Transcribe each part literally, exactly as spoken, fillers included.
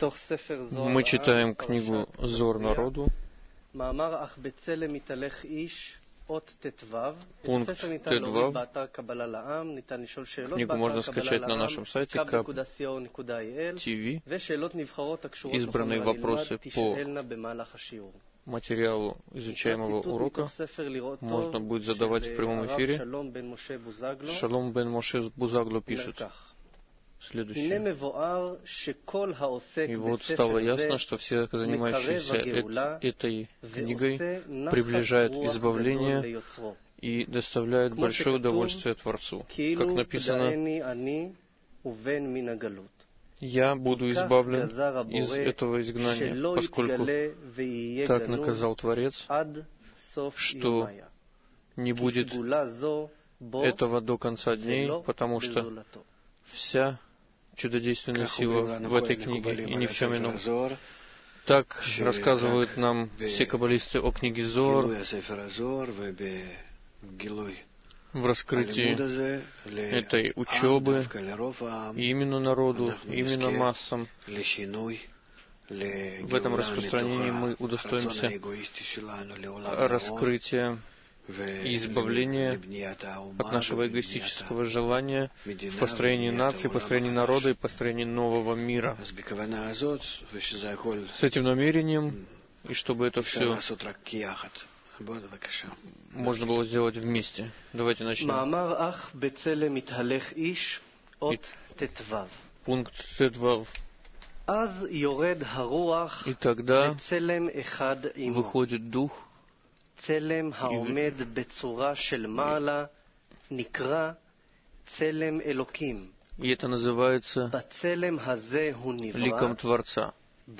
Мы читаем книгу Зор народу, пункт Тедвав. Книгу можно скачать на нашем сайте кап точка ти ви. Избранные вопросы по материалу изучаемого урока можно будет задавать в прямом эфире. Шалом бен Моше Бузагло пишет следующее. И вот стало ясно, что все, занимающиеся этой книгой, приближают избавление и доставляют большое удовольствие Творцу. Как написано, «Я буду избавлен из этого изгнания, поскольку так наказал Творец, что не будет этого до конца дней, потому что вся чудодейственная сила в этой книге и ни в чем ином». Так рассказывают нам все каббалисты о книге Зор, в раскрытии этой учебы именно народу, именно массам. В этом распространении мы удостоимся раскрытия и избавления от нашего эгоистического желания в построении нации, построении народа и построении нового мира. С этим намерением, и чтобы это все можно было сделать вместе. Давайте начнем. Пункт Тедвав. И тогда выходит дух, и, и это называется ликом Творца.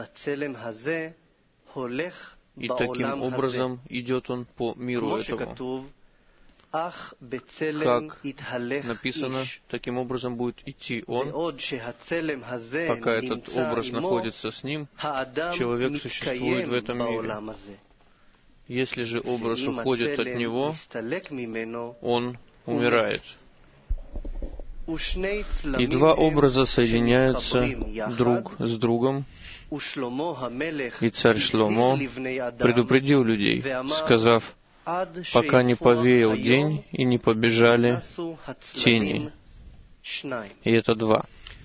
И таким образом идет он по миру этому. Как написано, таким образом будет идти он, пока этот образ находится с ним, человек существует в этом мире. Если же образ уходит от него, он умирает. И два образа соединяются друг с другом. И царь Шломо предупредил людей, сказав, пока не повеял день и не побежали тени. И это два.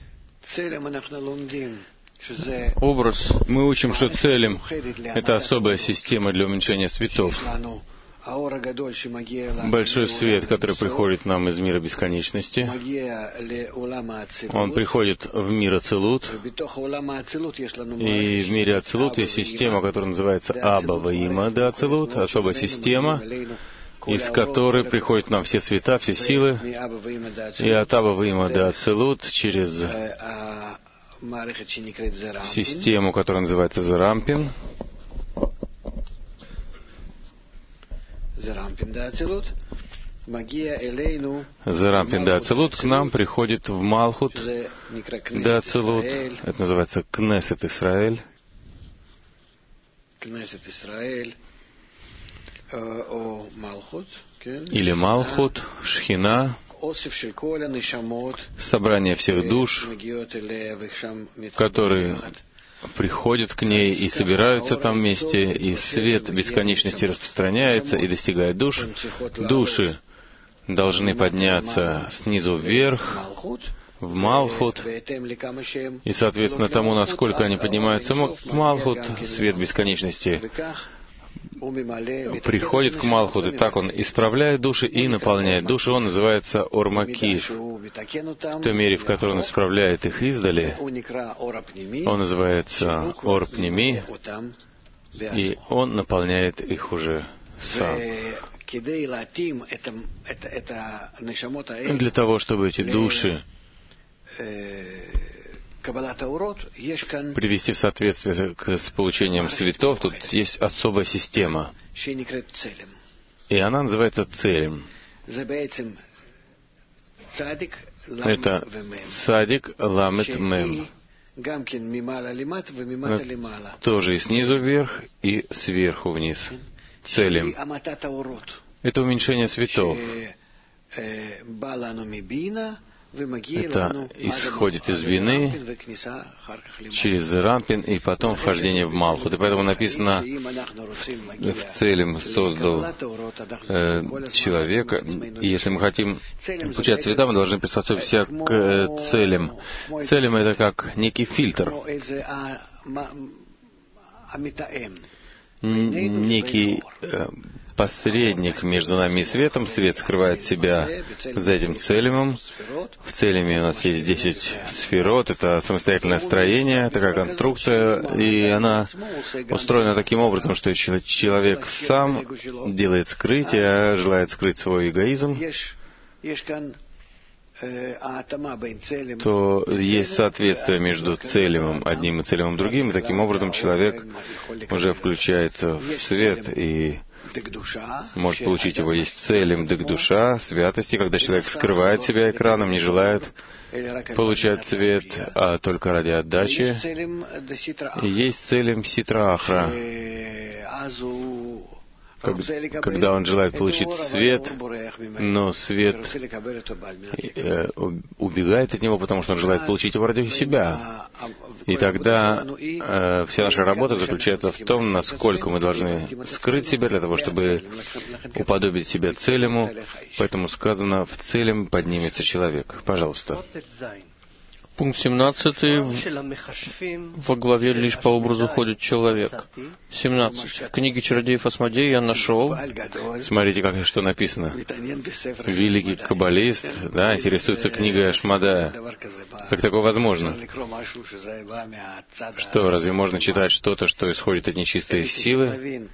Образ. Мы учим, что целем — это особая система для уменьшения светов. Большой свет, который приходит к нам из мира бесконечности, он приходит в мир Ацилут, и в мире Ацилут есть система, которая называется Аба Ваима де Ацилут, особая система, из которой приходят нам все света, все силы, и от Аба Ваима де Ацилут через систему, которая называется Зарампин, Зарампин де Ацилут к нам приходит в Малхут де Ацилут. Это называется Кнесет Исраэль. Или Малхут, Шхина, собрание всех душ, которые приходят к ней и собираются там вместе, и свет бесконечности распространяется и достигает душ. Души должны подняться снизу вверх, в Малхут, и, соответственно, тому, насколько они поднимаются в Малхут, свет бесконечности приходит к Малхут, и так он исправляет души и наполняет души. Он называется Ормакиш. В той мере, в которой он исправляет их издали, он называется Орпними, и он наполняет их уже сам. Для того, чтобы эти души привести в соответствие с получением светов, тут есть особая система. И она называется целем. Это цадик ламет мем. Тоже и снизу вверх, и сверху вниз. Целем. Это уменьшение светов, Это исходит из вины через Рампин и потом вхождение в Малхут. И поэтому написано, в целем создал э, человека. И если мы хотим получать цвета, мы должны приспособиться к э, целям. Целям — это как некий фильтр, некий э, посредник между нами и светом. Свет скрывает себя за этим целемом. В целеме у нас есть десять сферот. Это самостоятельное строение, такая конструкция, и она устроена таким образом, что человек сам делает скрытие, желает скрыть свой эгоизм, то есть соответствие между целемом одним и целемом другим, и таким образом человек уже включается в свет и может получить его. Есть целем дык-душа, святости, когда человек скрывает себя экраном, не желает получать свет, а только ради отдачи. И есть целем ситра-ахра, когда он желает получить свет, но свет убегает от него, потому что он желает получить его ради себя. И тогда э, вся наша работа заключается в том, насколько мы должны скрыть себя для того, чтобы уподобить себя целему. Поэтому сказано, в целем поднимется человек. Пожалуйста. Пункт семнадцатый. Во главе лишь по образу ходит человек. семнадцать. В книге чародеев Асмодея я нашел. Смотрите, как что написано. Великий каббалист, да, интересуется книгой Ашмадая. Как такое возможно? Что, разве можно читать что-то, что исходит от нечистой силы?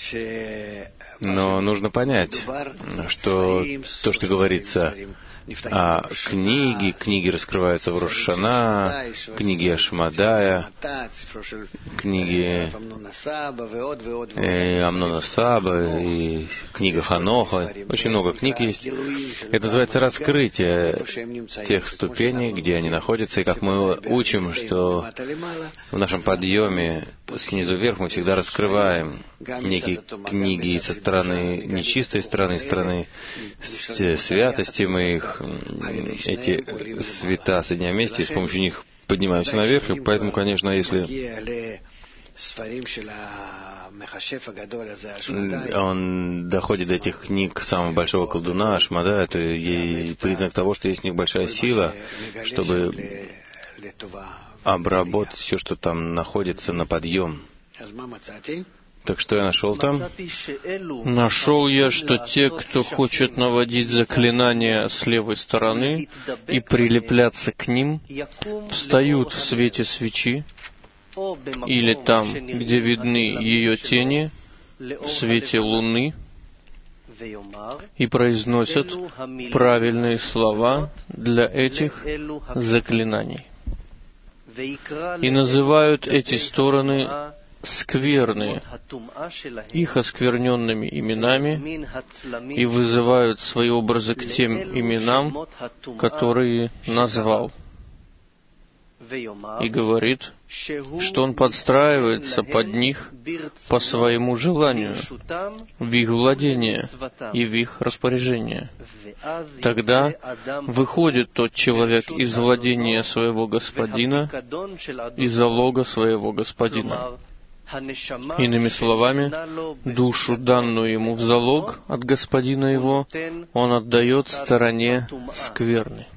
Но нужно понять, что то, что говорится а книги, книги раскрываются в Рош ха-Шана, книги Ашмадая, книги э, Амнона Саба и книга Ханоха. Очень много книг есть. Это называется раскрытие тех ступеней, где они находятся, и как мы учим, что в нашем подъеме снизу вверх мы всегда раскрываем некие книги со стороны нечистой стороны, стороны святости мы их, эти света соединяем вместе, и с помощью них поднимаемся наверх, и поэтому, конечно, если он доходит до этих книг самого большого колдуна, Ашмада, это ей признак того, что есть в них большая сила, чтобы обработать все, что там находится, на подъем. Так что я нашел там? Нашел я, что те, кто хочет наводить заклинания с левой стороны и прилепляться к ним, встают в свете свечи, или там, где видны ее тени, в свете луны, и произносят правильные слова для этих заклинаний. И называют эти стороны скверные, их оскверненными именами, и вызывают свои образы к тем именам, которые назвал. И говорит, что он подстраивается под них по своему желанию, в их владение и в их распоряжение. Тогда выходит тот человек из владения своего господина и залога своего господина. Иными словами, душу, данную ему в залог от господина его, он отдает стороне скверны.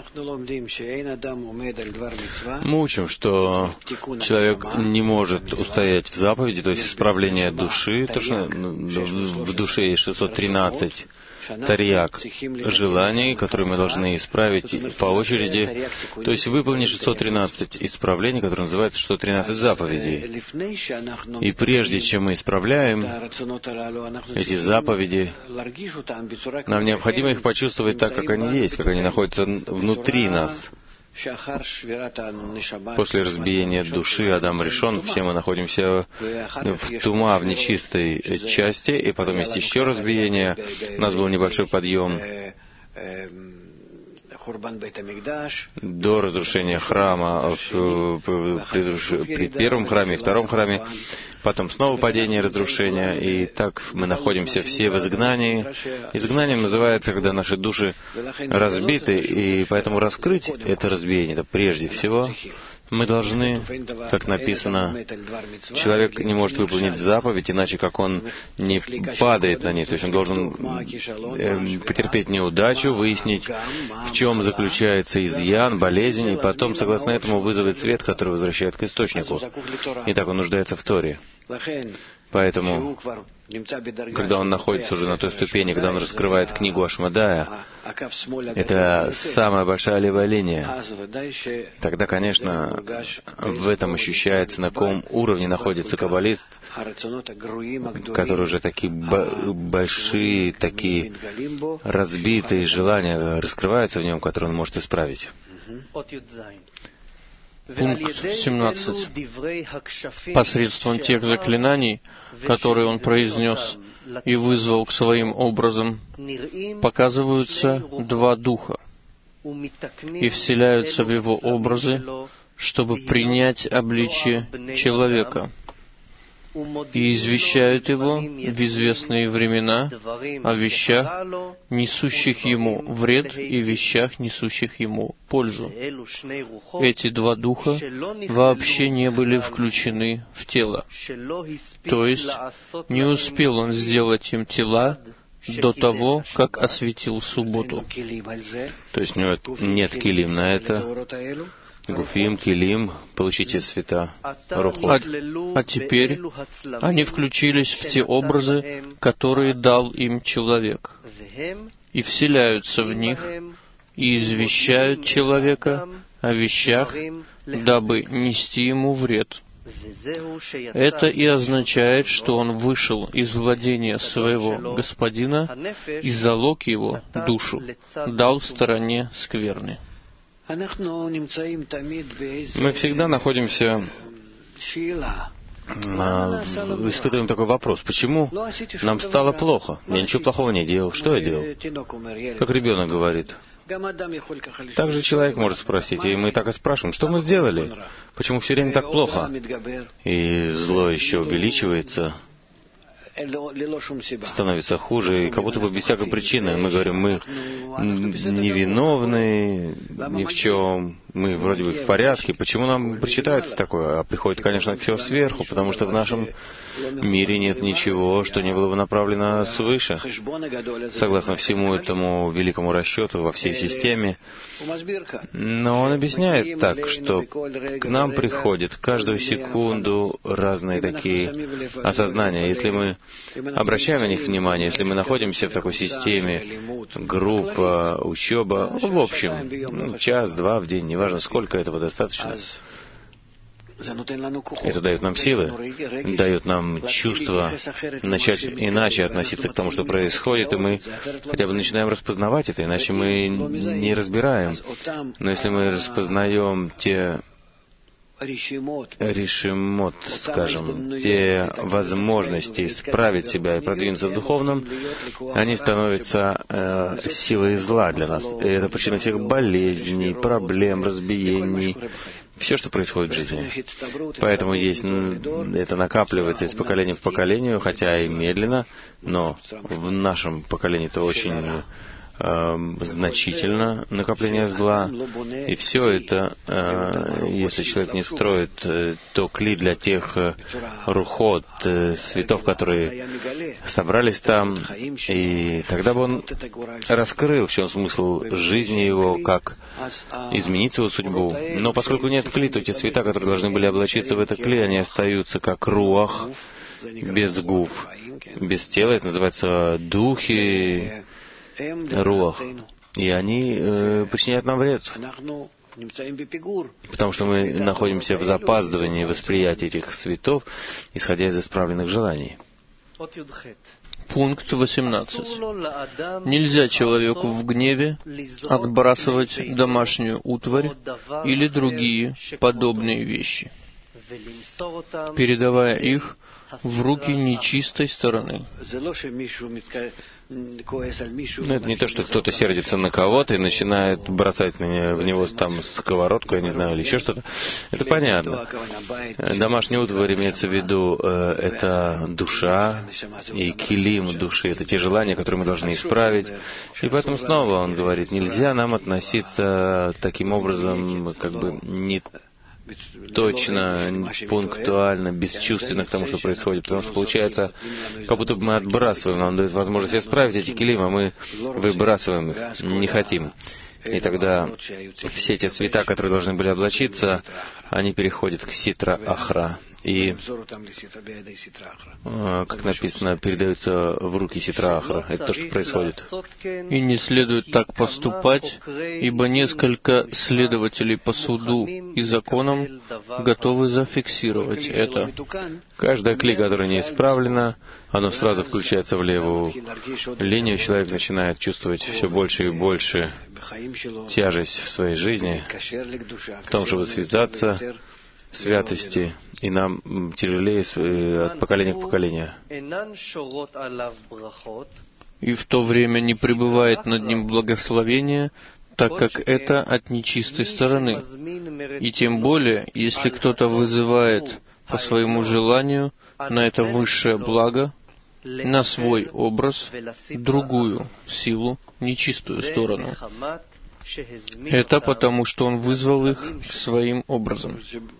Мы учим, что человек не может устоять в заповеди, то есть исправление души, то, что в душе есть шестьсот тринадцать тарьяк желаний, которые мы должны исправить по очереди, то есть выполнить шестьсот тринадцать исправлений, которые называются шестьсот тринадцать заповедей. И прежде чем мы исправляем эти заповеди, нам необходимо их почувствовать так, как они есть, как они находятся внутри нас. После разбиения души Адам Ришон, все мы находимся в тума, в нечистой части, и потом есть еще разбиение. У нас был небольшой подъем до разрушения храма, при первом храме и втором храме. потом снова падение, разрушение, и так мы находимся все в изгнании. Изгнанием называется, когда наши души разбиты, и поэтому раскрыть это разбиение, это прежде всего мы должны, как написано, человек не может выполнить заповедь, иначе как он не падает на ней. То есть он должен э, потерпеть неудачу, выяснить, в чем заключается изъян, болезнь, и потом, согласно этому, вызовет свет, который возвращает к источнику. Итак, он нуждается в Торе. Поэтому, когда он находится уже на той ступени, когда он раскрывает книгу Ашмадая, это самая большая левая линия, тогда, конечно, в этом ощущается, на каком уровне находится каббалист, который уже такие большие, такие разбитые желания раскрываются в нем, которые он может исправить. Пункт семнадцать. Посредством тех заклинаний, которые он произнес и вызвал к своим образам, показываются два духа и вселяются в его образы, чтобы принять обличие человека, и извещают его в известные времена о вещах, несущих ему вред, и вещах, несущих ему пользу. Эти два духа вообще не были включены в тело. То есть не успел он сделать им тела до того, как осветил субботу. То есть у него нет килим на это. Гуфим, килим, получите света, рухот. А, а теперь они включились в те образы, которые дал им человек, и вселяются в них, и извещают человека о вещах, дабы нести ему вред. Это и означает, что он вышел из владения своего господина и залог его, душу, дал стороне скверны. Мы всегда находимся, испытываем такой вопрос: почему нам стало плохо? Я ничего плохого не делал. Что я делал? Как ребенок говорит. Также человек может спросить, и мы так и спрашиваем, что мы сделали? Почему все время так плохо? И зло еще увеличивается, становится хуже, и как будто бы без всякой причины. Мы говорим, мы невиновны ни в чем, мы вроде бы в порядке. Почему нам причитается такое? А приходит, конечно, все сверху, потому что в нашем мире нет ничего, что не было бы направлено свыше, согласно всему этому великому расчету во всей системе. Но он объясняет так, что к нам приходят каждую секунду разные такие осознания. Если мы обращаем на них внимание, если мы находимся в такой системе, группа, учеба, в общем, ну, час-два в день, неважно сколько, этого достаточно. Это дает нам силы, дает нам чувство начать иначе относиться к тому, что происходит, и мы хотя бы начинаем распознавать это, иначе мы не разбираем. Но если мы распознаем те решимот, скажем, те возможности исправить себя и продвинуться в духовном, они становятся э, силой зла для нас. И это причина всех болезней, проблем, разбиений, все, что происходит в жизни. Поэтому есть, это накапливается из поколения в поколение, хотя и медленно, но в нашем поколении это очень э, значительно накопление зла. И все это, э, если человек не строит, э, то кли для тех э, рухот, э, светов, которые собрались там, и тогда бы он раскрыл, в чем смысл жизни его, как изменить свою судьбу. Но поскольку нет кли, то те цвета, которые должны были облачиться в это кли, они остаются как руах, без гуф, без тела. Это называется духи, руах. И они э, причиняют нам вред. Потому что мы находимся в запаздывании восприятия этих цветов, исходя из исправленных желаний. Пункт восемнадцать. Нельзя человеку в гневе отбрасывать домашнюю утварь или другие подобные вещи. передавая их в руки нечистой стороны. Но это не то, что кто-то сердится на кого-то и начинает бросать на него, в него там сковородку, я не знаю, или еще что-то. Это понятно. Домашний утварь имеется в виду, э, это душа и килим души. Это те желания, которые мы должны исправить. И поэтому снова он говорит, нельзя нам относиться таким образом, как бы не точно, пунктуально, бесчувственно к тому, что происходит. Потому что получается, как будто бы мы отбрасываем, нам дают возможность исправить эти килим, а мы выбрасываем их, не хотим. И тогда все те цвета, которые должны были облачиться, они переходят к ситра ахра. И, как написано, передаются в руки ситра ахра. Это то, что происходит. И не следует так поступать, ибо несколько следователей по суду и законам готовы зафиксировать это. Каждая кли, которая не исправлена, оно сразу включается в левую линию. Человек начинает чувствовать все больше и больше тяжесть в своей жизни, в том, чтобы связаться в святости, и нам тяжелее от поколения к поколению. И в то время не пребывает над ним благословение, так как это от нечистой стороны. И тем более, если кто-то вызывает по своему желанию на это высшее благо, на свой образ, другую силу, нечистую сторону. Это потому, что он вызвал их к своим образом.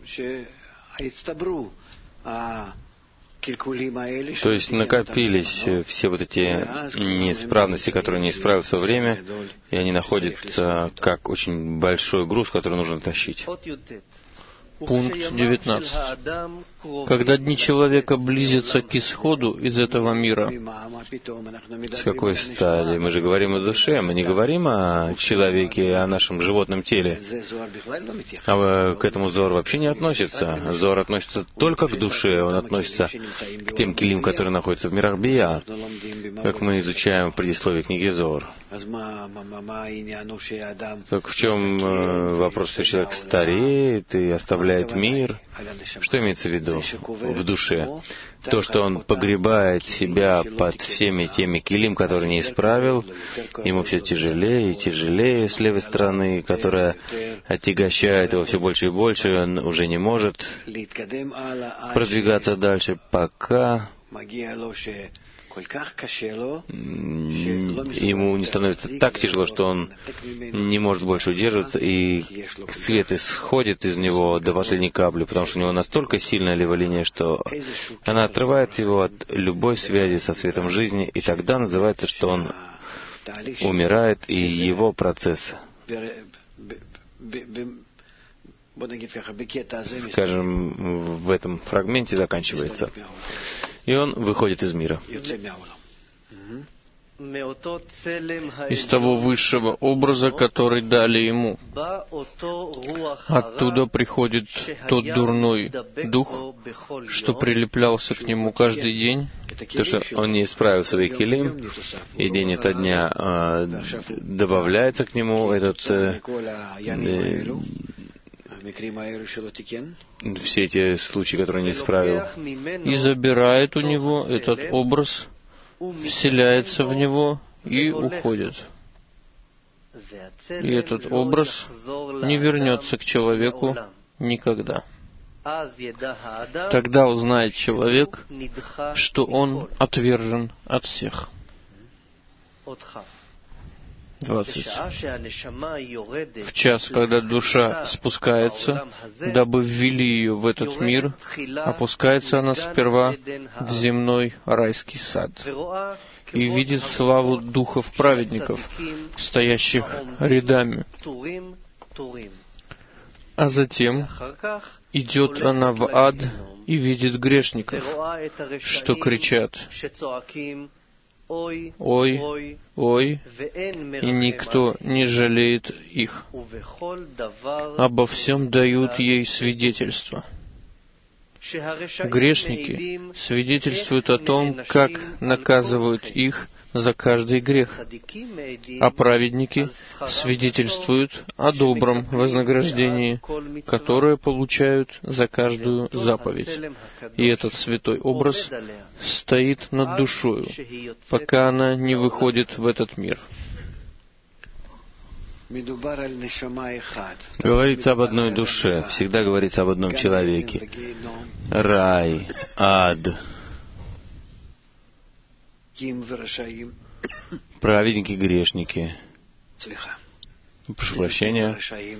То есть накопились все вот эти неисправности, которые не исправил в свое время, и они находятся как очень большой груз, который нужно тащить. Пункт девятнадцать. Когда дни человека близятся к исходу из этого мира. С какой стадии? Мы же говорим о душе, мы не говорим о человеке, о нашем животном теле. А к этому Зор вообще не относится. Зор относится только к душе, он относится к тем килим, которые находятся в мирах Бия, как мы изучаем в предисловии книги Зор. Так в чем вопрос, что человек стареет и оставляет мир? Что имеется в виду в душе? То, что он погребает себя под всеми теми килим, которые не исправил, ему все тяжелее и тяжелее с левой стороны, которая отягощает его все больше и больше, он уже не может продвигаться дальше, пока ему не становится так тяжело, что он не может больше удерживаться, и свет исходит из него до последней капли, потому что у него настолько сильная леволиния, что она отрывает его от любой связи со светом жизни, и тогда называется, что он умирает, и его процесс, скажем, в этом фрагменте заканчивается. И он выходит из мира. Из того высшего образа, который дали ему. Оттуда приходит тот дурной дух, что прилеплялся к нему каждый день, то, что он не исправил свои килим, и день ото дня а, добавляется к нему этот э, э, все эти случаи, которые не исправил, и забирает у него этот образ, вселяется в него и уходит. И этот образ не вернется к человеку никогда. Тогда узнает человек, что он отвержен от всех. двадцать. В час, когда душа спускается, дабы ввели ее в этот мир, опускается она сперва в земной райский сад и видит славу духов праведников, стоящих рядами. А затем идет она в ад и видит грешников, что кричат: «Ой, ой», и никто не жалеет их. Обо всем дают ей свидетельство. Грешники свидетельствуют о том, как наказывают их за каждый грех, а праведники свидетельствуют о добром вознаграждении, которое получают за каждую заповедь. И этот святой образ стоит над душою, пока она не выходит в этот мир. Говорится об одной душе, всегда говорится об одном человеке. Рай, ад, праведники, грешники. Прошу прощения.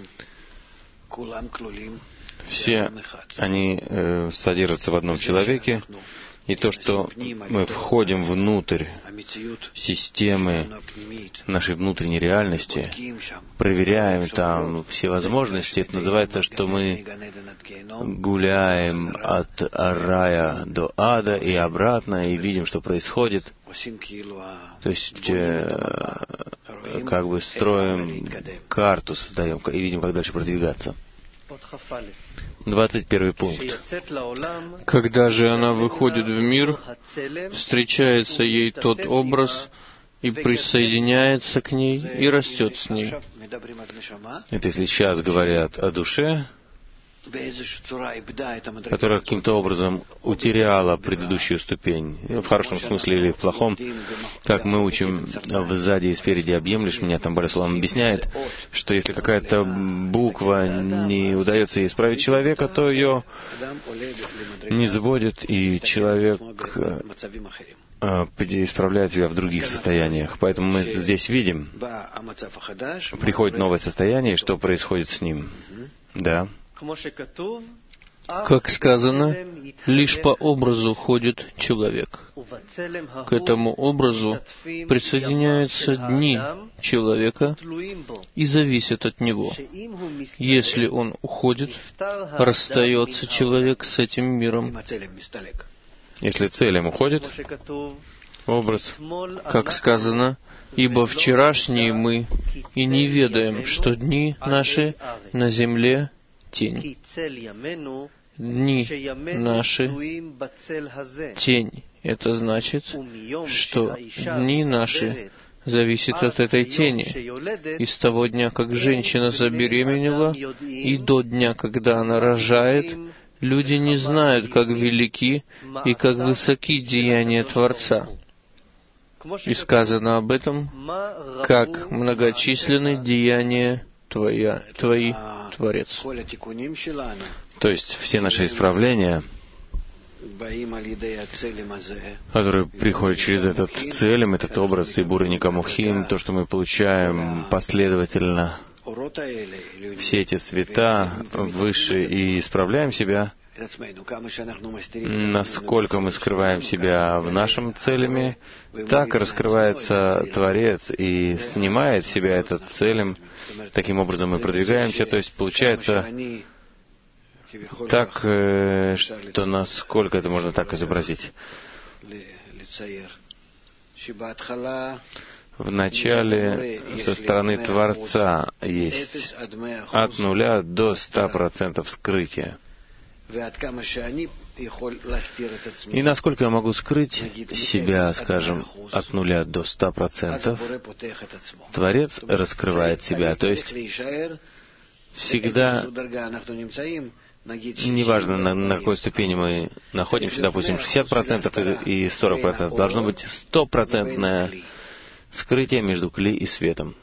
Все они э, содержатся в одном человеке. И то, что мы входим внутрь системы нашей внутренней реальности, проверяем там все возможности, это называется, что мы гуляем от рая до ада и обратно, и видим, что происходит. То есть, э, как бы строим карту, создаем, и видим, как дальше продвигаться. Двадцать первый пункт. Когда же она выходит в мир, встречается ей тот образ и присоединяется к ней и растет с ней. Это если сейчас говорят о душе, которая каким-то образом утеряла предыдущую ступень, в хорошем смысле или в плохом, как мы учим в «Сзади и спереди объемлешь меня», там Барисулам объясняет, что если какая-то буква не удается ей исправить человека, то ее не заводит, и человек исправляет себя в других состояниях. Поэтому мы здесь видим, приходит новое состояние, и что происходит с ним. Да. Как сказано, лишь по образу ходит человек. К этому образу присоединяются дни человека и зависят от него. Если он уходит, расстается человек с этим миром. Если целем уходит, образ, как сказано, «Ибо вчерашние мы и не ведаем, что дни наши на земле тень». Дни наши — тень. Это значит, что дни наши зависят от этой тени. И с того дня, как женщина забеременела, и до дня, когда она рожает, люди не знают, как велики и как высоки деяния Творца. И сказано об этом, как многочисленны деяния Твоя, Твои, Творец. То есть все наши исправления, которые приходят через этот целем, этот образ и Бура Никамухим, то, что мы получаем последовательно, все эти света выше и исправляем себя, насколько мы скрываем себя в нашем целями, так раскрывается Творец и снимает себя этот целем. Таким образом мы продвигаемся, то есть получается так, что насколько это можно так изобразить. В начале со стороны Творца есть от нуля до ста процентов скрытия. И насколько я могу скрыть себя, скажем, от нуля до ста процентов, Творец раскрывает себя. То есть всегда, неважно, на, на какой ступени мы находимся, допустим, шестьдесят процентов и сорок процентов, должно быть стопроцентное скрытие между кли и светом.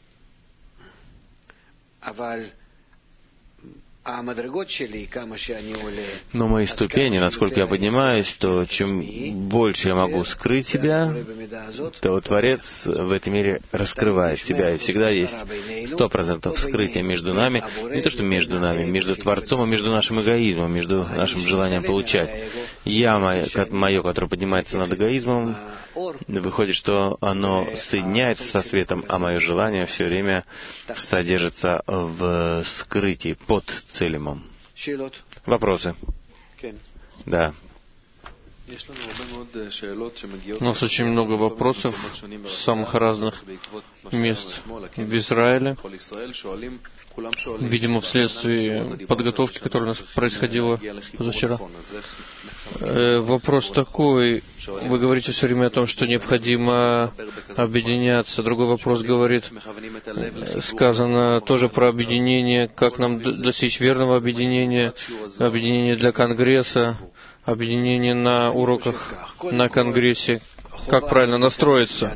Но мои ступени, насколько я поднимаюсь, то чем больше я могу скрыть себя, то Творец в этом мире раскрывает себя. И всегда есть сто процентов скрытия между нами, не то что между нами, между Творцом и между нашим эгоизмом, между нашим желанием получать. Я, мое, мое, которое поднимается над эгоизмом, выходит, что оно соединяется со светом, а мое желание все время содержится в скрытии под целимом. Вопросы? Да. У нас очень много вопросов с самых разных мест в Израиле. Видимо, вследствие подготовки, которая у нас происходила позавчера. Э, вопрос такой. Вы говорите все время о том, что необходимо объединяться. Другой вопрос говорит, сказано тоже про объединение, как нам достичь верного объединения, объединение для Конгресса, объединение на уроках на Конгрессе. Как правильно настроиться?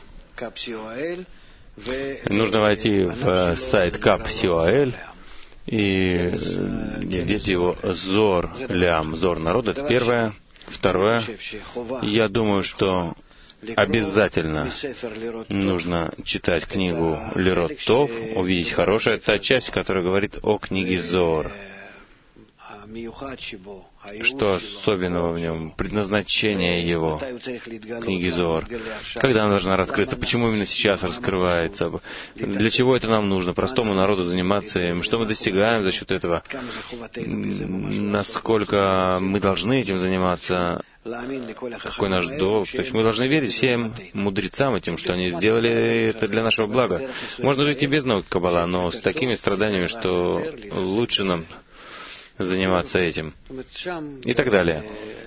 Нужно войти в сайт кап си о эл и видеть его Зор Лям, Зор народа. Это первое. Второе. Я думаю, что обязательно нужно читать книгу Лирот Тов, увидеть хорошее. Это та часть, которая говорит о книге Зор. Что особенного в нем, предназначение его, книги Зоар, когда она должна раскрыться, почему именно сейчас раскрывается, для чего это нам нужно, простому народу заниматься им, что мы достигаем за счет этого, насколько мы должны этим заниматься, какой наш долг. То есть мы должны верить всем мудрецам этим, что они сделали это для нашего блага. Можно жить и без науки Каббала, но с такими страданиями, что лучше нам заниматься этим. И так далее.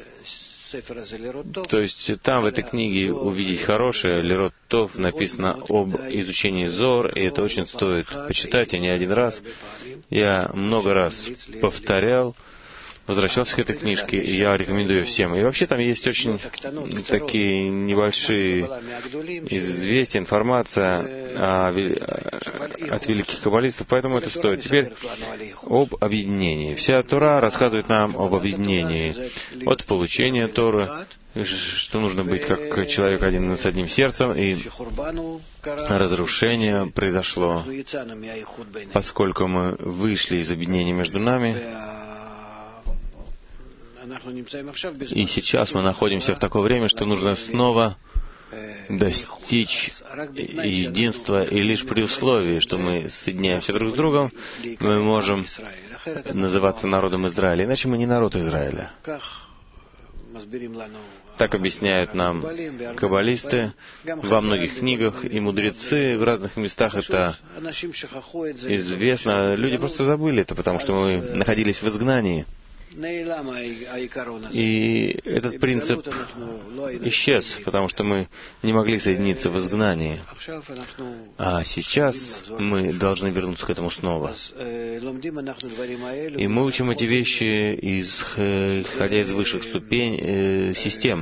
То есть там в этой книге увидеть хорошее, Лирот Тов, написано об изучении Зор, и это очень стоит почитать, и не один раз. Я много раз повторял, возвращался к этой книжке, и я рекомендую всем. И вообще там есть очень такие небольшие известия, информация о, от великих каббалистов, поэтому это стоит. Теперь об объединении. Вся Тора рассказывает нам об объединении. От получения Торы, что нужно быть как человек один с одним сердцем, и разрушение произошло, поскольку мы вышли из объединения между нами. И сейчас мы находимся в такое время, что нужно снова достичь единства, и лишь при условии, что мы соединяемся друг с другом, мы можем называться народом Израиля. Иначе мы не народ Израиля. Так объясняют нам каббалисты во многих книгах, и мудрецы в разных местах это известно. Люди просто забыли это, потому что мы находились в изгнании. И этот принцип исчез, потому что мы не могли соединиться в изгнании. А сейчас мы должны вернуться к этому снова. И мы учим эти вещи, исходя из высших ступеней, систем.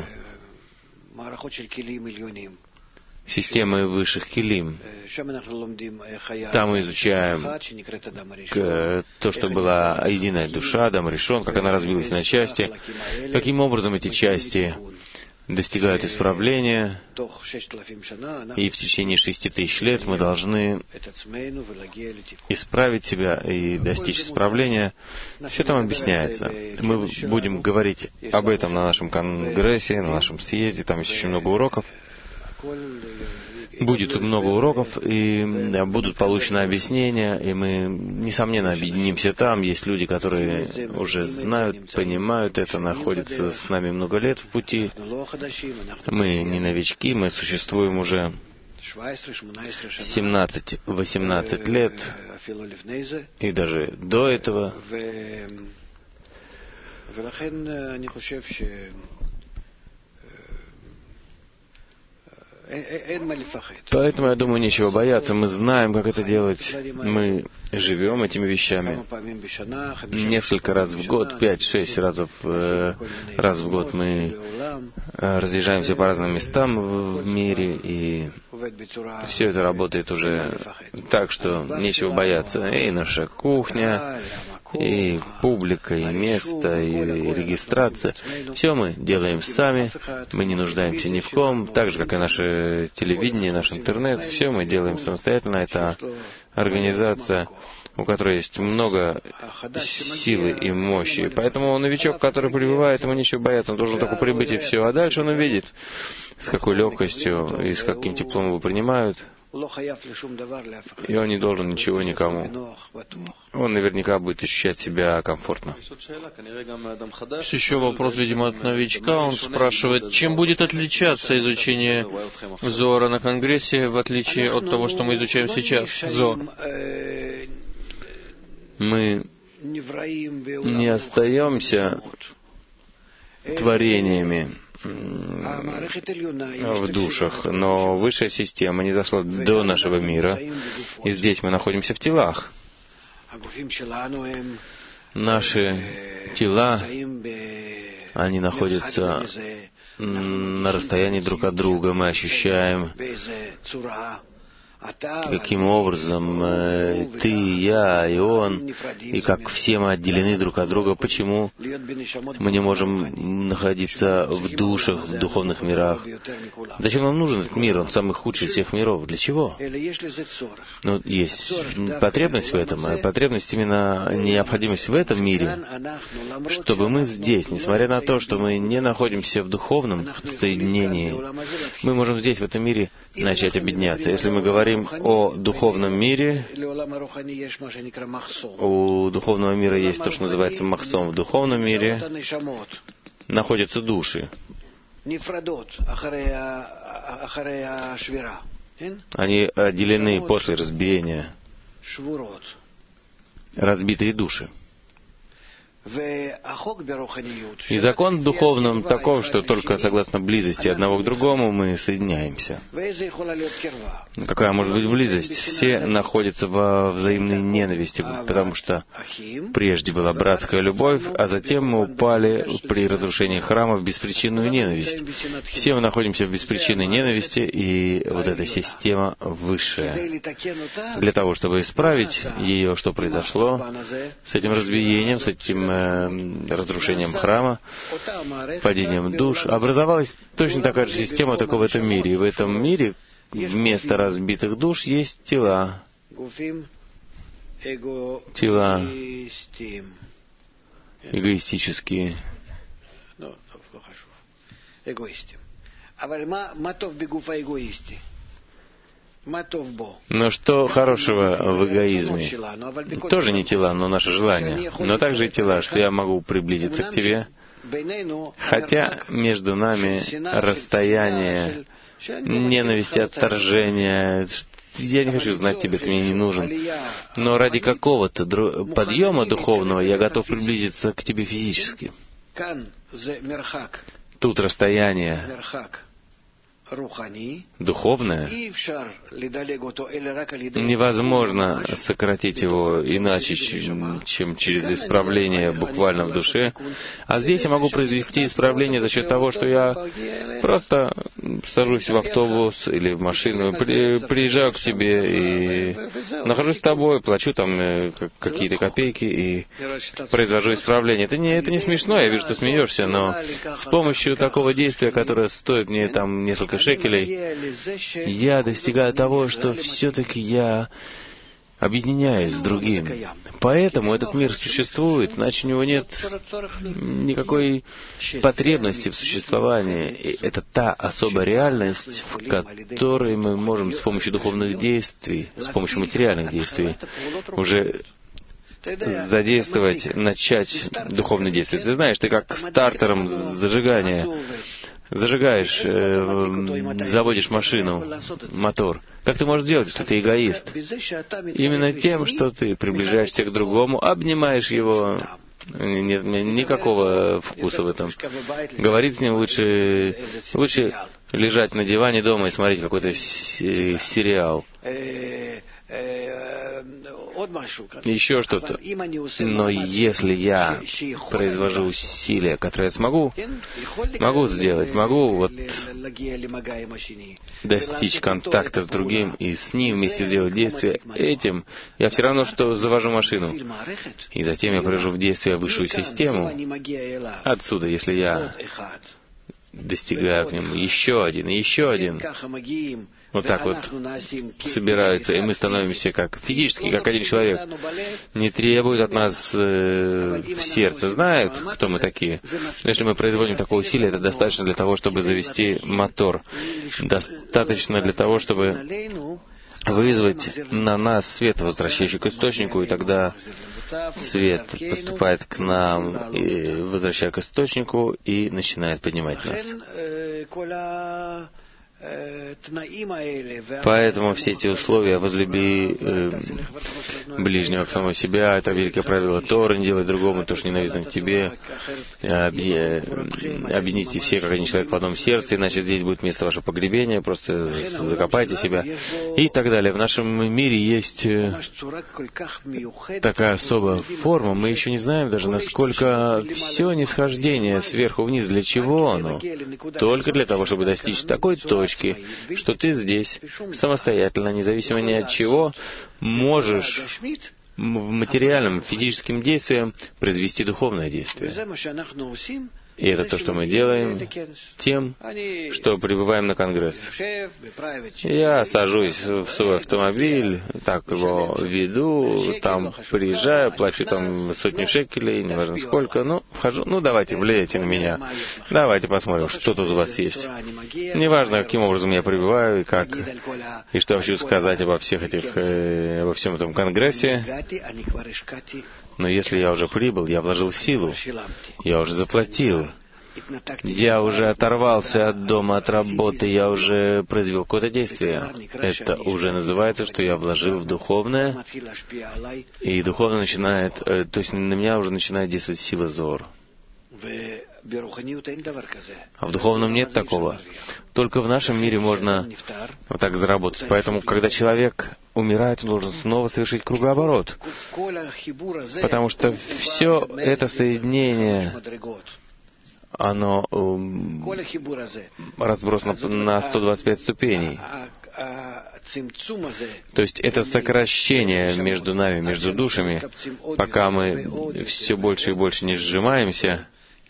Системы высших килим. Там мы изучаем то, что была единая душа, Адам Ришон, как она разбилась на части, каким образом эти части достигают исправления, и в течение шести тысяч лет мы должны исправить себя и достичь исправления. Все там объясняется. Мы будем говорить об этом на нашем конгрессе, на нашем съезде, там есть очень много уроков. Будет много уроков, и да, будут получены объяснения, и мы, несомненно, объединимся там. Есть люди, которые уже знают, понимают это, находятся с нами много лет в пути. Мы не новички, мы существуем уже семнадцать-восемнадцать лет, и даже до этого. Поэтому, я думаю, нечего бояться. Мы знаем, как это делать. Мы живем этими вещами. Несколько раз в год, пять-шесть разов э, раз в год мы разъезжаемся по разным местам в мире, и все это работает уже так, что нечего бояться. И наша кухня, и публика, и место, и регистрация. Все мы делаем сами, мы не нуждаемся ни в ком, так же, как и наше телевидение, наш интернет. Все мы делаем самостоятельно. Это организация, у которой есть много силы и мощи. Поэтому новичок, который прибывает, ему нечего бояться, он должен только прибыть и все. А дальше он увидит, с какой легкостью и с каким теплом его принимают. И он не должен ничего никому. Он наверняка будет ощущать себя комфортно. Есть еще вопрос, видимо, от новичка. Он спрашивает, чем будет отличаться изучение Зоара на Конгрессе, в отличие от того, что мы изучаем сейчас? Зоар. Мы не остаемся творениями в душах, но высшая система не зашла до нашего мира, и здесь мы находимся в телах. Наши тела, они находятся на расстоянии друг от друга, мы ощущаем, каким образом э, ты, я и он, и как все мы отделены друг от друга, почему мы не можем находиться в душах, в духовных мирах. Зачем нам нужен этот мир? Он самый худший из всех миров. Для чего? Ну, есть потребность в этом, а потребность именно необходимость в этом мире, чтобы мы здесь, несмотря на то, что мы не находимся в духовном соединении, мы можем здесь, в этом мире, начать объединяться. Если мы говорим о духовном мире, у духовного мира есть то, что называется махсом. В духовном мире находятся души. Они отделены после разбиения. Разбитые души. И закон в духовном таков, что только согласно близости одного к другому мы соединяемся. Но какая может быть близость? Все находятся во взаимной ненависти, потому что прежде была братская любовь, а затем мы упали при разрушении храма в беспричинную ненависть. Все мы находимся в беспричинной ненависти, и вот эта система высшая. Для того, чтобы исправить ее, что произошло с этим разбиением, с этим разрушением храма, падением душ, образовалась точно такая же система, только в этом мире. И в этом мире вместо разбитых душ есть тела. Тела эгоистические. Но что хорошего в эгоизме? Тоже не тела, но наши желания. Но также и тела, что я могу приблизиться к тебе, хотя между нами расстояние, ненависть, отторжение. Я не хочу знать тебя, ты мне не нужен. Но ради какого-то подъема духовного я готов приблизиться к тебе физически. Тут расстояние духовное, невозможно сократить его иначе, чем через исправление буквально в душе. А здесь я могу произвести исправление за счет того, что я просто сажусь в автобус или в машину, при, приезжаю к тебе и нахожусь с тобой, плачу там какие-то копейки и произвожу исправление. Это не, это не смешно, я вижу, что смеешься, но с помощью такого действия, которое стоит мне там несколько шекелей, я достигаю того, что все-таки я объединяюсь с другим. Поэтому этот мир существует, иначе у него нет никакой потребности в существовании. И это та особая реальность, в которой мы можем с помощью духовных действий, с помощью материальных действий уже задействовать, начать духовные действия. Ты знаешь, ты как стартером зажигания зажигаешь, э, заводишь машину, мотор. Как ты можешь сделать, если ты эгоист? Именно тем, что ты приближаешься к другому, обнимаешь его. Нет никакого вкуса в этом. Говорить с ним лучше, лучше лежать на диване дома и смотреть какой-то сериал. Еще что-то. Но если я произвожу усилия, которые я смогу, могу сделать, могу вот достичь контакта с другим и с ним вместе сделать действие, этим я все равно, что завожу машину. И затем я привожу в действие высшую систему. Отсюда, если я достигаю к нему еще один, еще один, вот так вот собираются, и мы становимся как физически, как один человек. Не требует от нас э, в сердце, знают, кто мы такие. Но если мы производим такое усилие, это достаточно для того, чтобы завести мотор. Достаточно для того, чтобы вызвать на нас свет, возвращающий к источнику, и тогда свет поступает к нам, и, возвращая к источнику, и начинает поднимать нас. Поэтому все эти условия: возлюби э, ближнего к самому себя, это великое правило Торы, не делай другому то, что ненавистно к тебе, объедините все, как один человек в одном сердце, иначе здесь будет место вашего погребения, просто закопайте себя, и так далее. В нашем мире есть такая особая форма, мы еще не знаем даже, насколько все нисхождение сверху вниз, для чего оно? Только для того, чтобы достичь такой точки, что ты здесь самостоятельно, независимо ни от чего, можешь в материальном, физическим действием произвести духовное действие. И это то, что мы делаем тем, что прибываем на Конгресс. Я сажусь в свой автомобиль, так его веду, там приезжаю, плачу там сотню шекелей, неважно сколько, ну, вхожу, ну, давайте, влияйте на меня, давайте посмотрим, что тут у вас есть. Неважно, каким образом я прибываю, и как, и что я хочу сказать обо всех этих, э, обо всем этом Конгрессе. Но если я уже прибыл, я вложил силу, я уже заплатил, я уже оторвался от дома, от работы, я уже произвел какое-то действие. Это уже называется, что я вложил в духовное, и духовное начинает, э, то есть на меня уже начинает действовать сила Зор. А в духовном нет такого. Только в нашем мире можно вот так заработать. Поэтому, когда человек умирает, он должен снова совершить кругооборот. Потому что все это соединение, оно эм, разбросано на сто двадцать пять ступеней. То есть это сокращение между нами, между душами, пока мы все больше и больше не сжимаемся.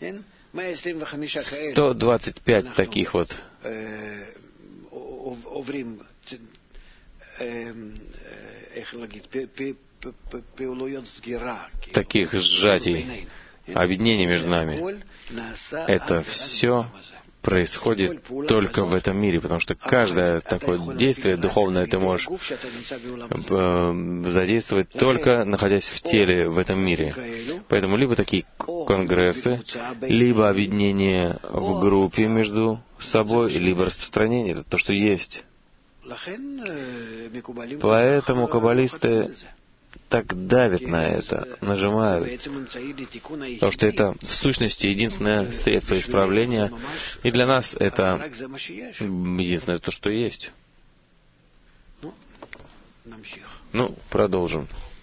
сто двадцать пять таких вот таких сжатий, объединений между нами. Это все происходит только в этом мире, потому что каждое такое действие духовное ты можешь задействовать только находясь в теле в этом мире. Поэтому либо такие конгрессы, либо объединение в группе между собой, либо распространение. Это то, что есть. Поэтому каббалисты так давят на это, нажимают, потому что это в сущности единственное средство исправления, и для нас это единственное то, что есть. Ну, продолжим.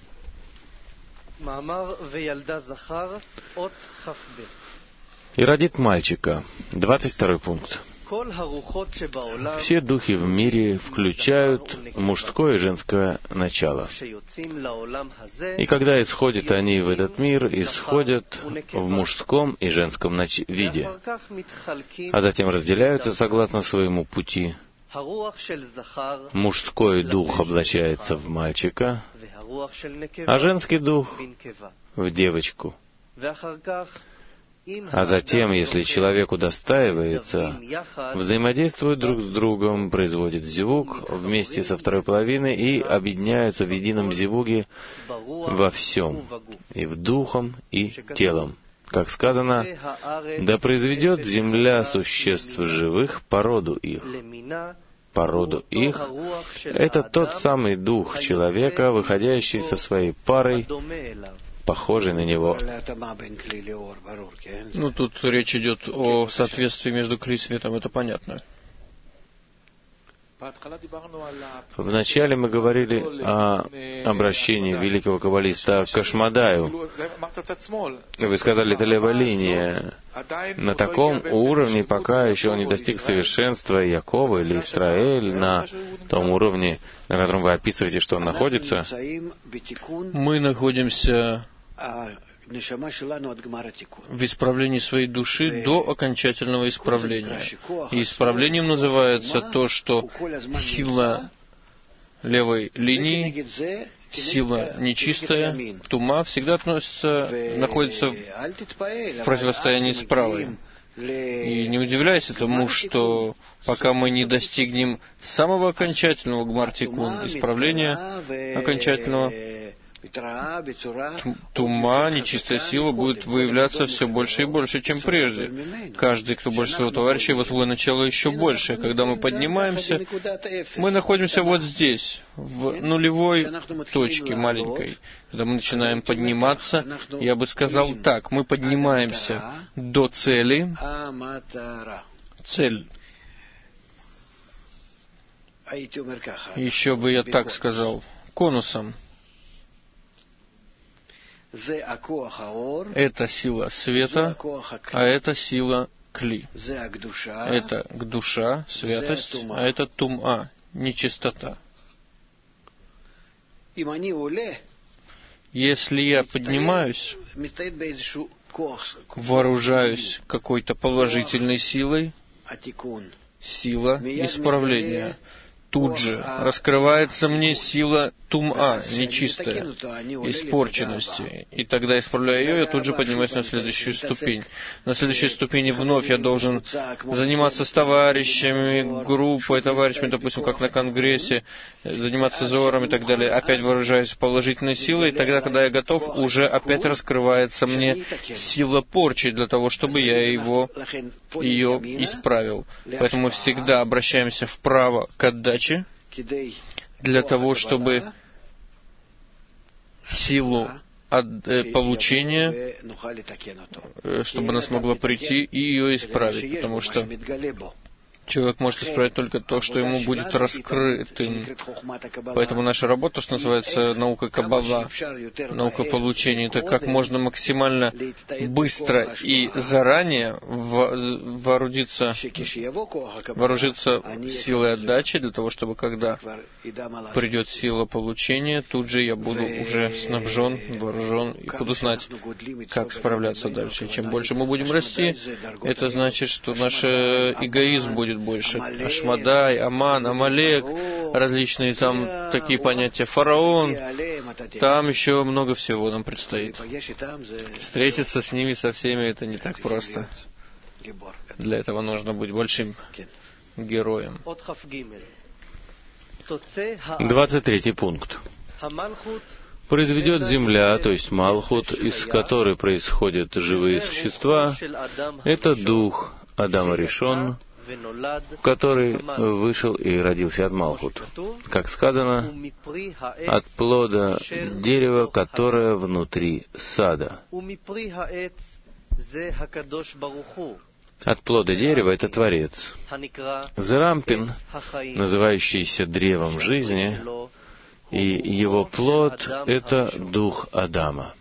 И родит мальчика. Двадцать второй пункт. Все духи в мире включают мужское и женское начало. И когда исходят они в этот мир, исходят в мужском и женском нач- виде, а затем разделяются согласно своему пути. Мужской дух облачается в мальчика, а женский дух — в девочку. А затем, если человек удостаивается, взаимодействуют друг с другом, производят зивуг вместе со второй половиной и объединяются в едином зивуге во всем, и в духом, и телом. Как сказано, да произведет земля существ живых по роду их. По роду их — это тот самый дух человека, выходящий со своей парой, похожий на него. Ну, тут речь идет о соответствии между кли и светом, это понятно. Вначале мы говорили о обращении великого каббалиста к Ашмадаю. Вы сказали, это левая линия. На таком уровне, пока еще он не достиг совершенства Якова или Исраэль, на том уровне, на котором вы описываете, что он находится, мы находимся в исправлении своей души до окончательного исправления. И исправлением называется то, что сила левой линии, сила нечистая, тума, всегда относится, находится в противостоянии с правой. И не удивляйся тому, что пока мы не достигнем самого окончательного гмар-тикун, исправления окончательного, тума, нечистая сила, будет выявляться все больше и больше, чем прежде. Каждый, кто больше своего товарища, его свое начало еще больше. Когда мы поднимаемся, мы находимся вот здесь, в нулевой точке маленькой. Когда мы начинаем подниматься, я бы сказал так, мы поднимаемся до цели. Цель. Еще бы я так сказал, конусом. Это сила света, а это сила кли. Это гдуша, святость, а это тума, нечистота. Если я поднимаюсь, вооружаюсь какой-то положительной силой, сила исправления, тут же раскрывается мне сила тума, нечистая, испорченности. И тогда, исправляя ее, я тут же поднимаюсь на следующую ступень. На следующей ступени вновь я должен заниматься с товарищами, группой, товарищами, допустим, как на конгрессе, заниматься зором и так далее. Опять вооружаюсь положительной силой, и тогда, когда я готов, уже опять раскрывается мне сила порчи для того, чтобы я его, ее исправил. Поэтому мы всегда обращаемся вправо к отдаче, для того, чтобы силу от, э, получения, э, чтобы она смогла прийти и ее исправить, потому что человек может исправить только то, что ему будет раскрытым. Поэтому наша работа, что называется наука Каббала, наука получения, это как можно максимально быстро и заранее вооружиться, вооружиться силой отдачи, для того, чтобы когда придет сила получения, тут же я буду уже снабжен, вооружен и буду знать, как справляться дальше. Чем больше мы будем расти, это значит, что наш эгоизм будет больше. Ашмадай, Аман, Амалек, различные там такие понятия, фараон, там еще много всего нам предстоит. Встретиться с ними, со всеми, это не так просто. Для этого нужно быть большим героем. Двадцать третий пункт. Произведет земля, то есть Малхут, из которой происходят живые существа, это дух Адама Ришон, который вышел и родился от Малхут. Как сказано, от плода дерева, которое внутри сада. От плода дерева — это Творец. Зерампин, называющийся древом жизни, и его плод — это дух Адама.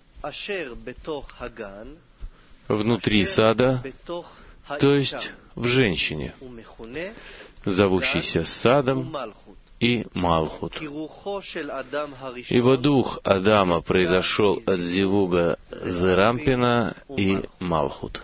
Внутри сада, то есть в женщине, зовущейся Садом и Малхут. Ибо дух Адама произошел от зивуга Зерампина и Малхут.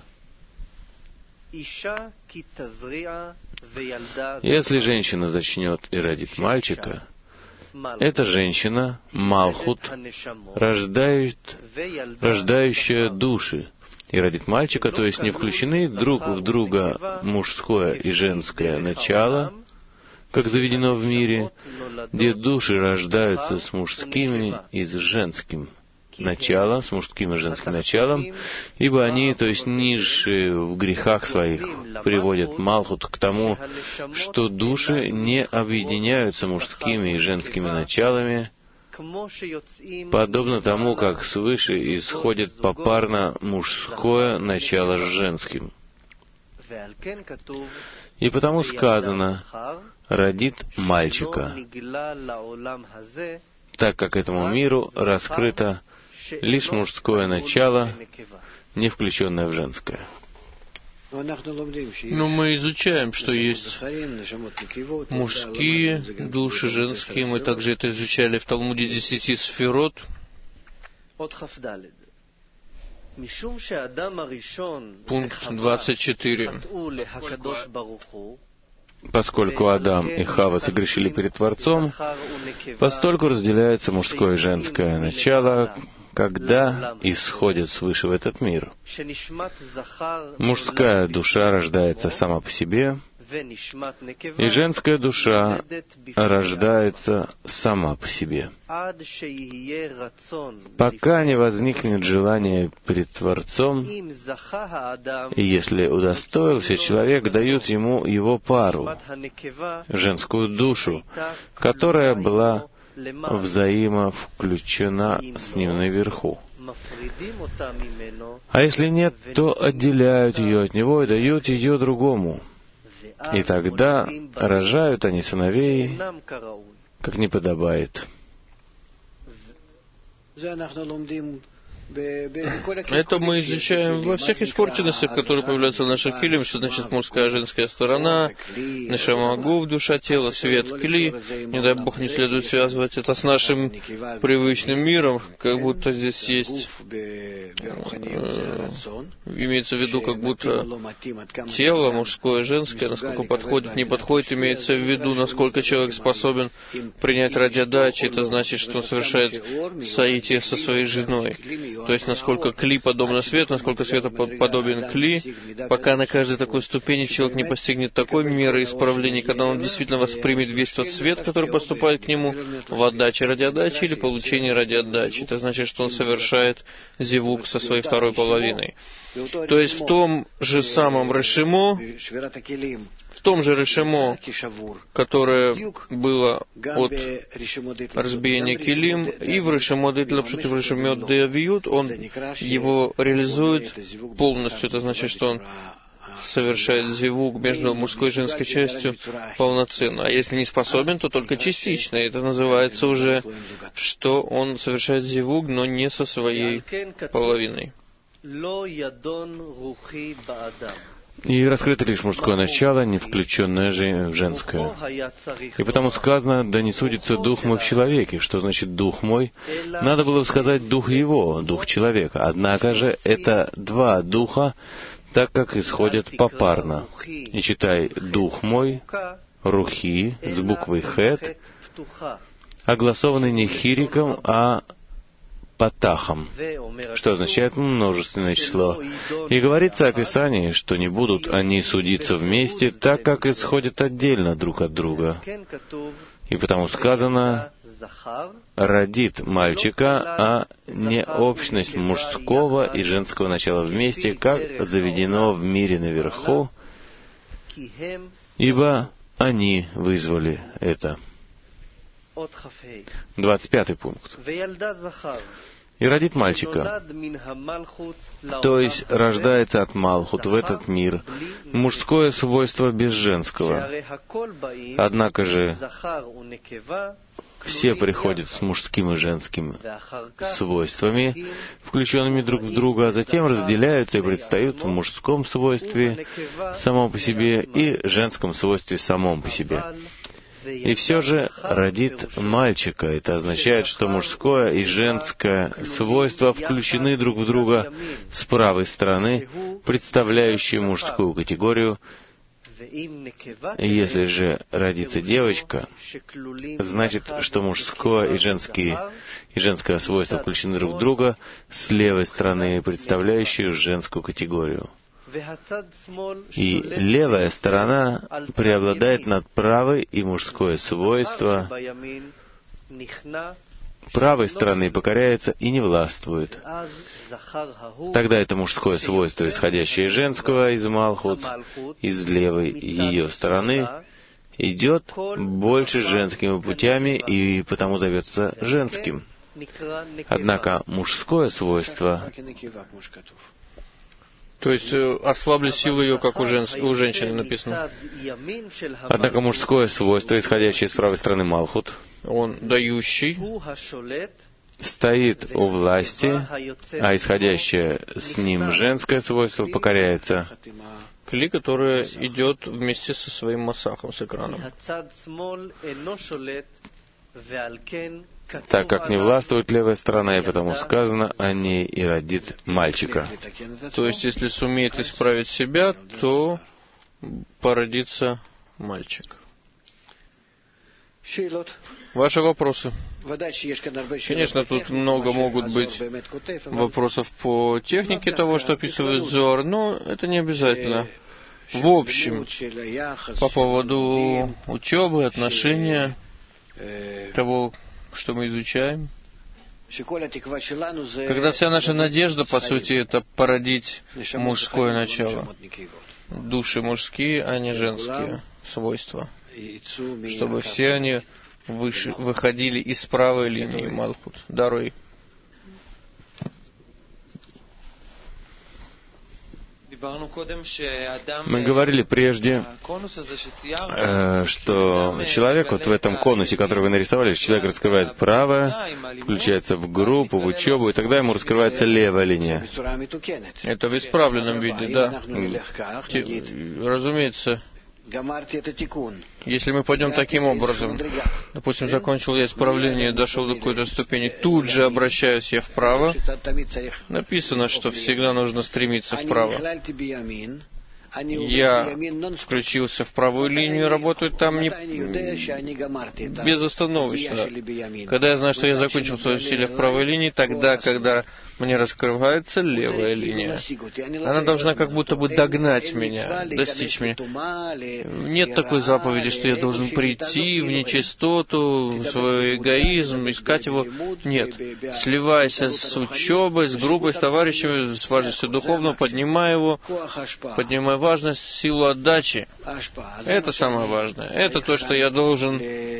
Если женщина зачнет и родит мальчика, эта женщина, Малхут, рождает, рождающая души, и родит мальчика, то есть не включены друг в друга мужское и женское начало, как заведено в мире, где души рождаются с мужскими и с женским началом, с мужским и женским началом, ибо они, то есть низшие в грехах своих, приводят Малхут к тому, что души не объединяются мужскими и женскими началами, подобно тому, как свыше исходит попарно мужское начало с женским. И потому сказано, родит мальчика, так как этому миру раскрыто лишь мужское начало, не включенное в женское. Но мы изучаем, что есть мужские души, женские. Мы также это изучали в Талмуде десяти сферот. Пункт двадцать четыре. Поскольку Адам и Хава согрешили перед Творцом, постольку разделяется мужское и женское начало, когда исходят свыше в этот мир. Мужская душа рождается сама по себе, и женская душа рождается сама по себе. Пока не возникнет желание перед Творцом, и если удостоился человек, дают ему его пару, женскую душу, которая была взаимовключена с ним наверху. А если нет, то отделяют ее от него и дают ее другому. И тогда рожают они сыновей, как не подобает. Это мы изучаем во всех испорченностях, которые появляются в наших килим, что значит мужская, женская сторона, нешама гуф, душа, тело, свет, кли. Не дай Бог, не следует связывать это с нашим привычным миром, как будто здесь есть, э, имеется в виду, как будто тело, мужское, женское, насколько подходит, не подходит, имеется в виду, насколько человек способен принять ради отдачи, это значит, что он совершает соитие со своей женой. То есть, насколько кли подобно свету, насколько свет подобен кли, пока на каждой такой ступени человек не постигнет такой меры исправления, когда он действительно воспримет весь тот свет, который поступает к нему в отдаче ради отдачи или получении ради отдачи. Это значит, что он совершает зивук со своей второй половиной. То есть в том же самом решимо, в том же решимо, которое было от разбиения килим, и в решимо детлапшут, и в решимо деавиют, он его реализует полностью. Это значит, что он совершает зивук между мужской и женской частью полноценно. А если не способен, то только частично. Это называется уже, что он совершает зивук, но не со своей половиной. И раскрыто лишь мужское начало, не включенное в женское. И потому сказано, да не судится дух мой в человеке. Что значит дух мой? Надо было бы сказать дух его, дух человека. Однако же это два духа, так как исходят попарно. И читай дух мой, рухи, с буквой хет, огласованный не хириком, а патахом, что означает множественное число. И говорится о Писании, что не будут они судиться вместе, так как исходят отдельно друг от друга. И потому сказано, родит мальчика, а не общность мужского и женского начала вместе, как заведено в мире наверху, ибо они вызвали это. Двадцать пятый пункт. И родит мальчика, то есть рождается от Малхут в этот мир, мужское свойство без женского. Однако же все приходят с мужским и женским свойствами, включенными друг в друга, а затем разделяются и предстают в мужском свойстве самом по себе и женском свойстве самом по себе. И все же родит мальчика. Это означает, что мужское и женское свойства включены друг в друга с правой стороны, представляющей мужскую категорию. Если же родится девочка, значит, что мужское и, женские, и женское свойство включены друг в друга с левой стороны, представляющей женскую категорию. И левая сторона преобладает над правой, и мужское свойство правой стороны покоряется и не властвует. Тогда это мужское свойство, исходящее из женского, из Малхут, из левой ее стороны, идет больше женскими путями и потому зовется женским. Однако мужское свойство, то есть ослабли силы ее, как у, жен... у женщины написано. Однако мужское свойство, исходящее с правой стороны Малхут, он дающий, стоит у власти, а исходящее с ним женское свойство покоряется. Кли, которое идет вместе со своим масахом, с экраном. Так как не властвует левая сторона, и потому сказано о ней и родит мальчика. То есть, если сумеет исправить себя, то породится мальчик. Ваши вопросы? Конечно, тут много могут быть вопросов по технике того, что описывает Зоар, но это не обязательно. В общем, по поводу учебы, отношения, того, что мы изучаем, когда вся наша надежда, по сути, это породить мужское начало, души мужские, а не женские свойства, чтобы все они выше, выходили из правой линии Малхут, Дарой. Мы говорили прежде, э, что человек вот в этом конусе, который вы нарисовали, человек раскрывает правое, включается в группу, в учебу, и тогда ему раскрывается левая линия. Это в исправленном виде, да. Разумеется. Если мы пойдем таким образом, допустим, закончил я исправление, дошел до какой-то ступени, тут же обращаюсь я вправо, написано, что всегда нужно стремиться вправо. Я включился в правую линию, работаю там не... безостановочно. Когда я знаю, что я закончил свое усилие в правой линии, тогда, когда мне раскрывается левая линия, она должна как будто бы догнать меня, достичь меня. Нет такой заповеди, что я должен прийти в нечистоту, в свой эгоизм, искать его. Нет. Сливайся с учебой, с группой, с товарищами, с важностью духовного, поднимай его, поднимай важность, силу отдачи. Это самое важное. Это то, что я должен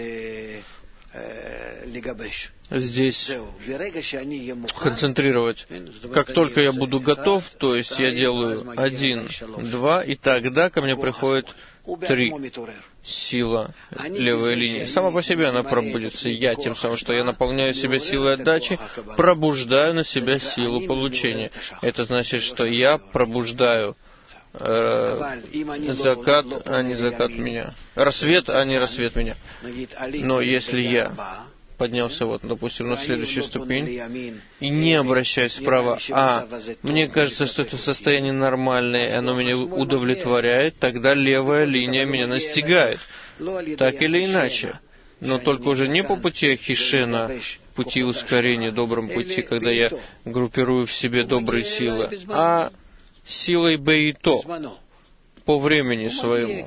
здесь концентрировать. Как только я буду готов, то есть я делаю один, два, и тогда ко мне приходит три. Сила левой линии. Сама по себе она пробудится. Я тем самым, что я наполняю себя силой отдачи, пробуждаю на себя силу получения. Это значит, что я пробуждаю Э, закат, а не закат меня. Рассвет, а не рассвет меня. Но если я поднялся, вот, допустим, на следующую ступень, и не обращаюсь вправо, а мне кажется, что это состояние нормальное, и оно меня удовлетворяет, тогда левая линия меня настигает. Так или иначе. Но только уже не по пути Ахишена, пути ускорения, добром пути, когда я группирую в себе добрые силы, а силой Бейто, по времени своему.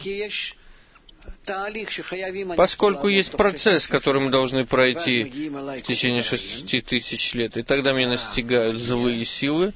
Поскольку есть процесс, который мы должны пройти в течение шести тысяч лет, и тогда меня настигают злые силы,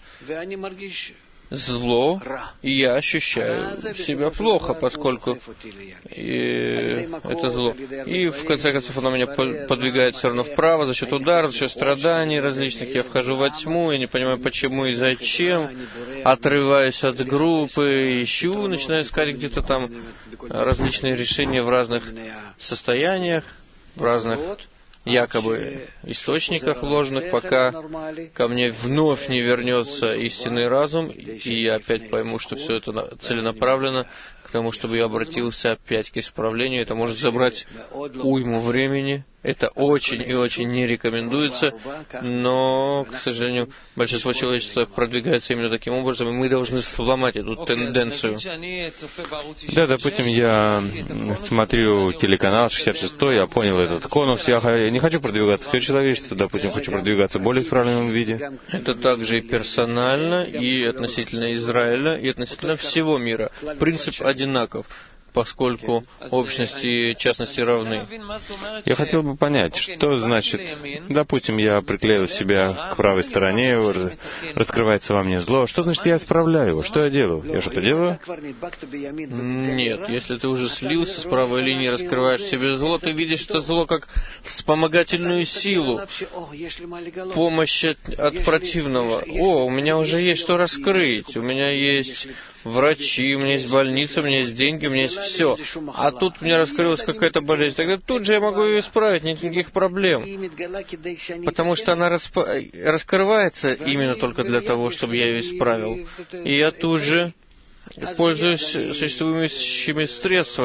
зло, и я ощущаю себя плохо, поскольку и это зло. И в конце концов оно меня подвигает все равно вправо за счет ударов, за счет страданий различных. Я вхожу во тьму, я не понимаю, почему и зачем, отрываюсь от группы, ищу, начинаю искать где-то там различные решения в разных состояниях, в разных якобы источниках ложных, пока ко мне вновь не вернется истинный разум, и я опять пойму, что все это целенаправлено к тому, чтобы я обратился опять к исправлению. Это может забрать уйму времени. Это очень и очень не рекомендуется, но, к сожалению, большинство человечества продвигается именно таким образом, и мы должны сломать эту тенденцию. Да, допустим, я смотрю телеканал шестьдесят шестой, я понял этот конус, я не хочу продвигаться все человечество, допустим, хочу продвигаться в более исправленном виде. Это также и персонально, и относительно Израиля, и относительно всего мира. Принцип одинаков, поскольку общности и частности равны. Я хотел бы понять, что значит, допустим, я приклеил себя к правой стороне, раскрывается во мне зло. Что значит, я исправляю его? Что я делаю? Я что-то делаю? Нет, если ты уже слился с правой линии, раскрываешь в себе зло, ты видишь это зло как вспомогательную силу, помощь от, от противного. О, у меня уже есть что раскрыть, у меня есть врачи, у меня есть больница, у меня есть деньги, у меня есть все. А тут у меня раскрылась какая-то болезнь. Тогда тут же я могу ее исправить, нет никаких проблем. Потому что она расп... раскрывается именно только для того, чтобы я ее исправил. И я тут же пользуюсь существующими средствами.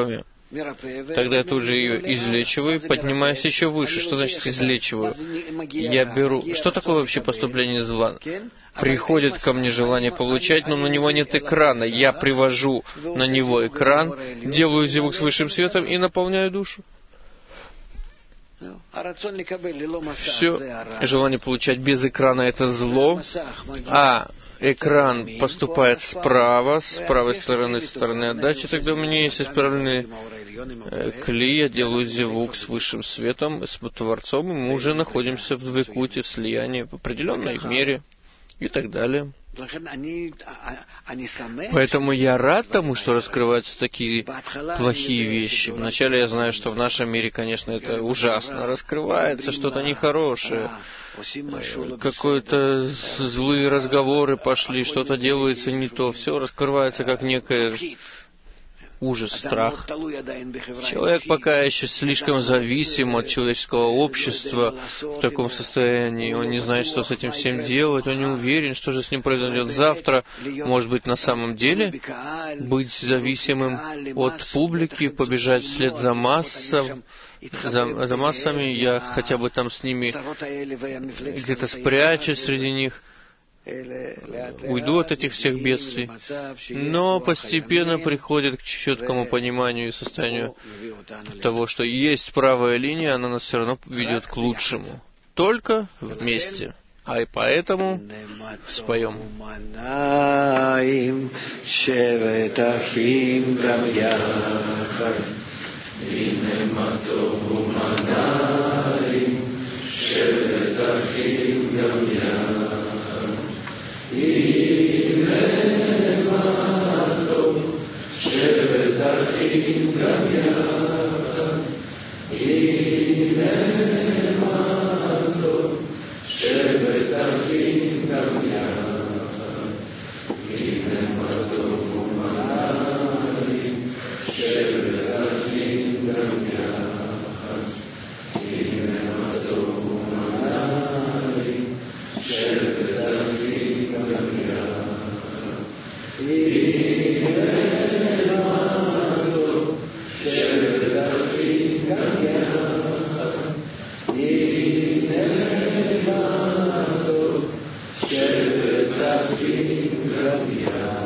Тогда я тут же ее излечиваю, поднимаюсь еще выше. Что значит излечиваю? Я беру... Что такое вообще поступление зла? Приходит ко мне желание получать, но на него нет экрана. Я привожу на него экран, делаю зевук с высшим светом и наполняю душу. Все. Желание получать без экрана — это зло, а экран поступает справа, с правой стороны, со стороны отдачи, тогда у меня есть исправленный э, кли, я делаю зевук с высшим светом, с Творцом, и мы уже находимся в двекуте, в слиянии в определенной мере и так далее. Поэтому я рад тому, что раскрываются такие плохие вещи. Вначале я знаю, что в нашем мире, конечно, это ужасно. Раскрывается что-то нехорошее. Какие-то злые разговоры пошли, что-то делается не то. Все раскрывается как некое ужас, страх. Человек пока еще слишком зависим от человеческого общества в таком состоянии. Он не знает, что с этим всем делать. Он не уверен, что же с ним произойдет завтра. Может быть, на самом деле быть зависимым от публики, побежать вслед за массой, за, за массами. Я хотя бы там с ними где-то спрячусь среди них, уйду от этих всех бедствий, но постепенно приходит к четкому пониманию и состоянию того, что есть правая линия, она нас все равно ведет к лучшему. Только вместе. А и поэтому споем. הנה מה טוב, שבת אחים גם יחד. הנה מה טוב, שבת אחים גם יחד. הנה מה טוב ומנעים, שבת אחים גם יחד. הנה מה טוב ומנעים, שבת אחים גם יחד. הנה מה טוב, שבת אחים גם יחד. הנה מה טוב, שבת אחים גם יחד.